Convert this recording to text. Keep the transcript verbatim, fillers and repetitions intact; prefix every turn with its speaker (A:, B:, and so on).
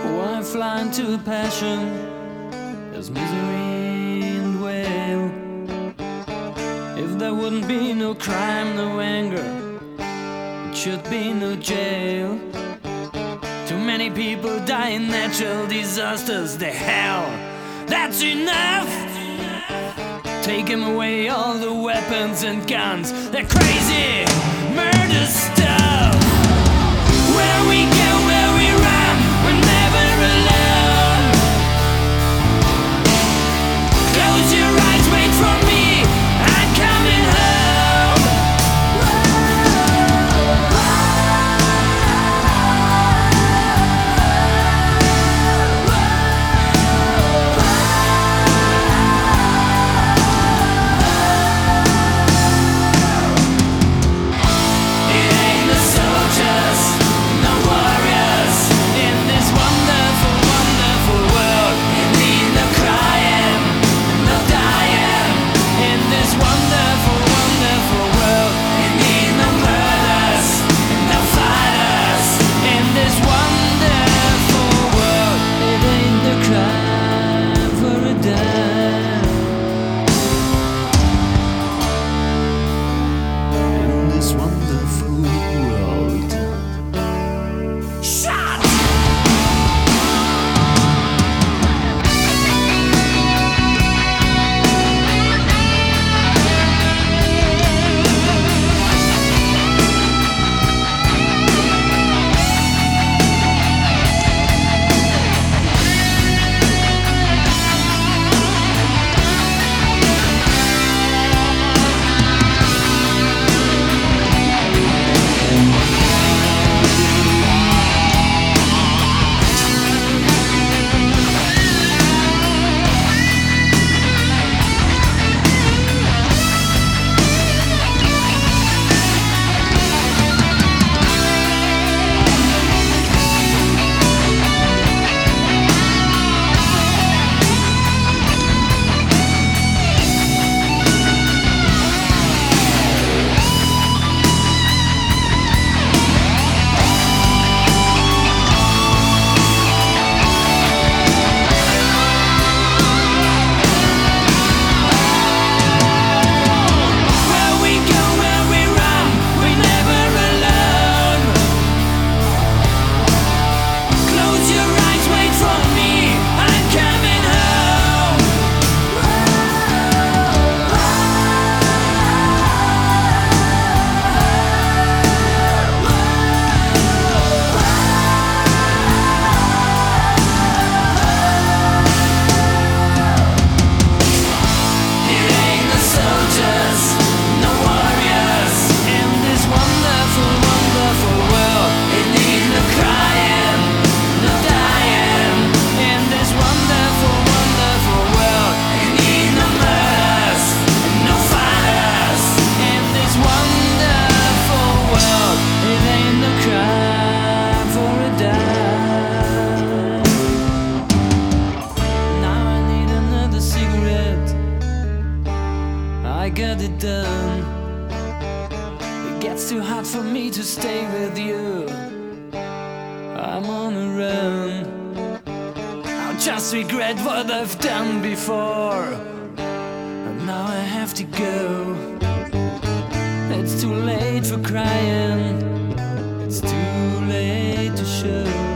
A: Why fly into passion? There's misery and wail. If there wouldn't be no crime, no anger, it should be no jail. Too many people die in natural disasters. The hell, that's enough. Take them away, all the weapons and guns, that crazy murder stuff. Where we go, where we run, we're never alone. Close your eyes, wait for me, I'm coming home. It ain't the soldiers, no warriors, in this wonderful, wonderful world. It need no crying, no dying, in this wonderful, wonderful world. It need no murders, no fighters, in this wonderful world. It ain't the crime for a dime, in this wonderful world. Shut! Where we go, where we run, we're never alone. Close your eyes, wait for me, I'm coming home. It ain't the soldiers, no warriors, in this wonderful, wonderful world. It need no crying, no dying, in this wonderful, wonderful world. It need no murders, no fighters, in this wonderful world. It ain't no crime for a dime. Now I need another cigarette, I got it done. It gets too hard for me to stay with you, I'm on a run. I'll just regret what I've done before, and now I have to go. It's too late for crying, it's too late to show.